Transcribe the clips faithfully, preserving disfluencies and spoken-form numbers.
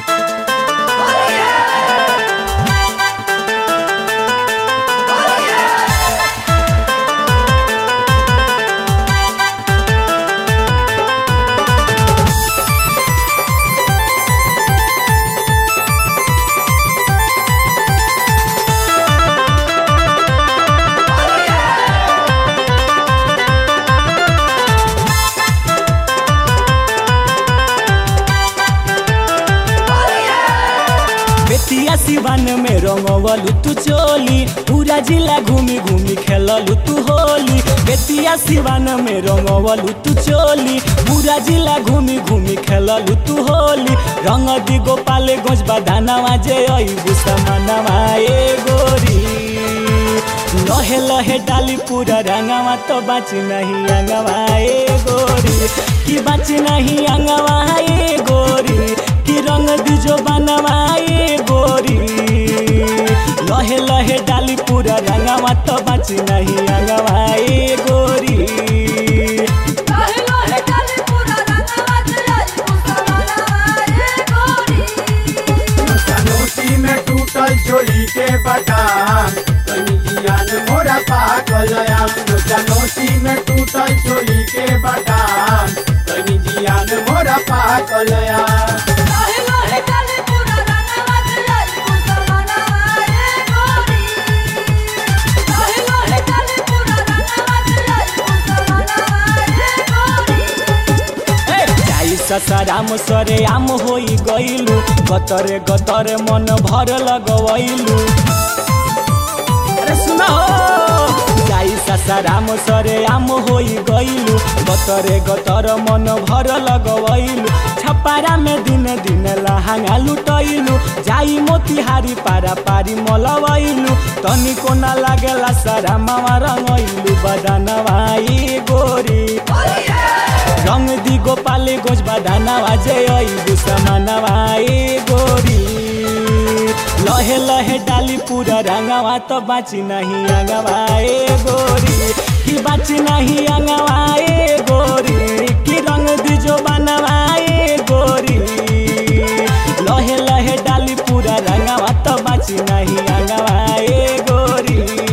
बेतिया सिवान में रंगवलू तू चोली, पूरा जिला घूमी घूमी खेललू तू होली। बेतिया सिवान में रंगवलू तू चोली, पूरा जिला घूमी घूमी खेललू तू होली। रंग दी गोपाल गोज बधानवा जे अइबू समानवा ए गोरी, लहे लहे डाली पूरा रंगवा तो बाची नहीं अंगवा ए गोरी, कि बाची नहीं अंगवा ए गोरी, कि रंग दी जो बनवा ए गोरी। लहे लहे डाली पूरा रंगवा तो बाची नहीं अंगवा ए गोरी। चोरी के बटाम तनी जियान मोरा पागल नोटी में टूटल चोरी के बटाम तनी जियान मोरा पागल ससराम सरे आम होई गइलू, गतरे गतरे मन भर लगवैलू। अरे सुना हो जाई ससराम सरे आम होई गइलू, गतरे गतर मन भर लगवैलू। छपारा में दिन दिन लहंगा लुटैलू, जाई मोतिहारी पारा पारी मलवैलू। तनी को ना लागेला सारा मामा रंगैलू बदनवा ई गोरी। रंग दी गोपाल गोज बधानवा जे अइबू समानवा ए गोरी। लहे लहे डाली पूरा रंगवा तो बाची नहीं अंगवा ए गोरी, कि बाची नहीं अंगवा ए गोरी, कि रंग दी जो बनवा ए गोरी। लहे लहे डाली पूरा रंगवा तो बाची नहीं अंगवा ए गोरी।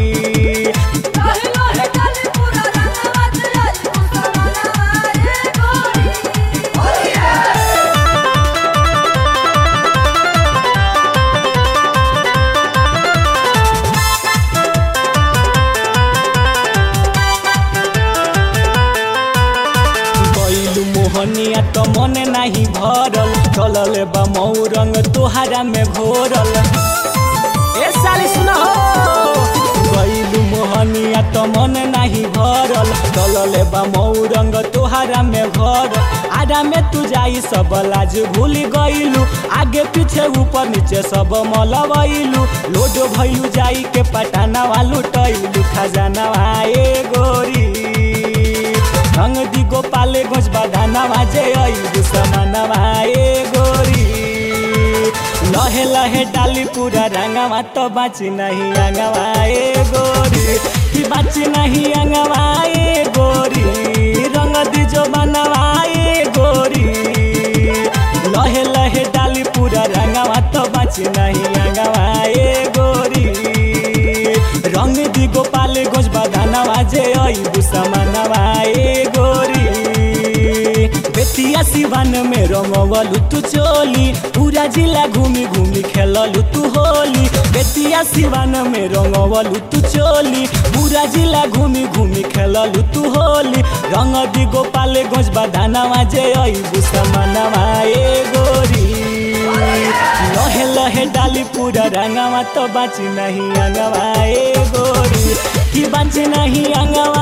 मोहनिया तो मन नहीं भरल, चलल बा मऊ रंग तोहरा में घोरल। ए साली सुना हो गइलू मोहनिया तो मन नहीं भरल, चलल बा मऊ रंग तोहरा में घोरल। आधा में तू जाई सब लाज भूल गइलू, आगे पीछे ऊपर नीचे सब मलवैलू। लोडो भइलू जाई के पटानवा लुटैलू खजानवा ए गोरी। रंग दी गोपाल गोज बधानवा जे अइबू समानवा ए गोरी। लहे लहे डाली पूरा रंगवा तो बाची नहीं अंगवा ए गोरी, कि बाची नहीं अंगवा ए गोरी। रंग दी जो बनवा ए गोरी। लहे लहे डाली पूरा रंगवा तो बाची नहीं अंगवा ए गोरी। रंग दी गोपाल गोज बधानवा जे अइबू समानवा ए गोरी। बेतिया सिवान में रंगवलू तू चोली, पूरा जिला घूमी घूमी खेललू तू होली। बेतिया सिवान में रंगवलू तू चोली, पूरा जिला घूमी घूमी खेललू तू होली। रंग दी गोपाल गोज बधानवा जे अइबू समानवा ए गोरी। लहे लहे डाली पूरा रंगवा तो बाची नहीं अंगवा ए गोरी, कि बाची नहीं अंगवा